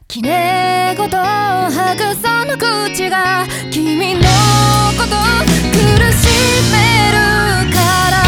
きれいごと吐くその口が君のこと苦しめるから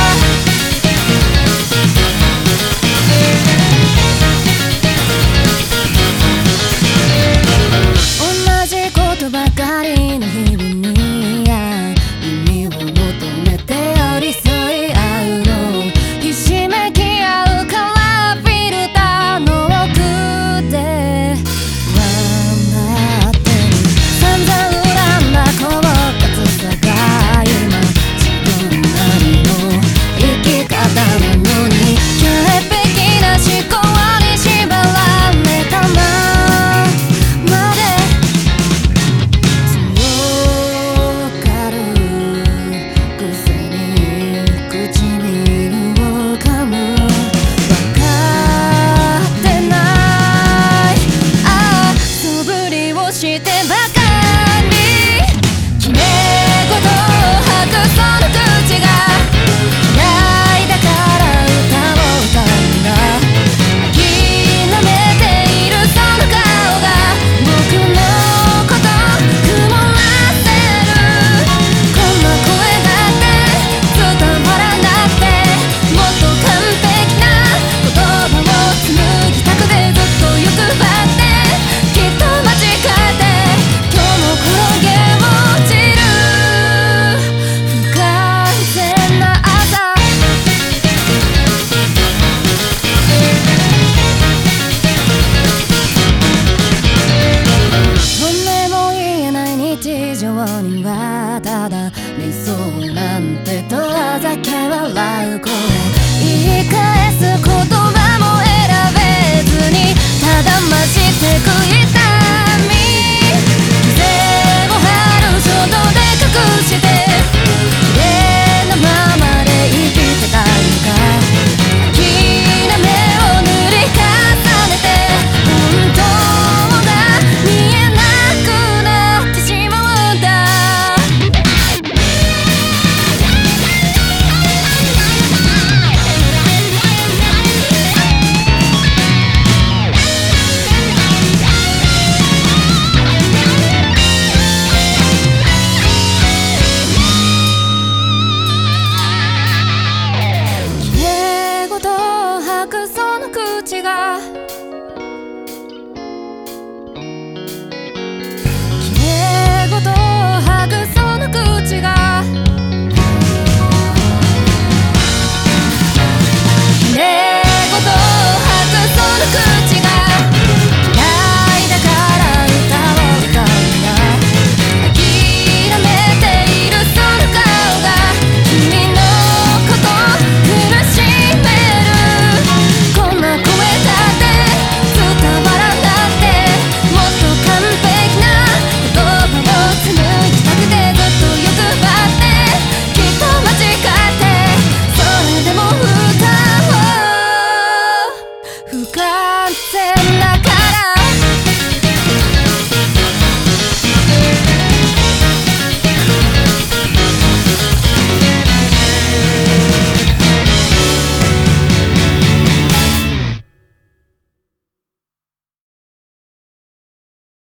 同じことばかりの日々に意味を求めて寄り添い合うのひしめき合うカラーフィルターの奥で笑ってる散々恨んだ狡猾さが今自分なりの生き方なのに潔癖な思考に縛られたままで強がるくせに唇を噛む分かってない素振りをしてばかりきれいごと吐くその口が嫌いだから歌を歌うんだ諦めているその顔が僕のこと曇らせるこんな声だって伝わらなくてもっと完璧な言葉を紡ぎたくてずっと欲張ってきっと間違えて今日も転げ落ちる不完全な朝本音も言えない日常にはただ理想なんてとあざけ笑う声言い返す言葉も選べずにただ増してく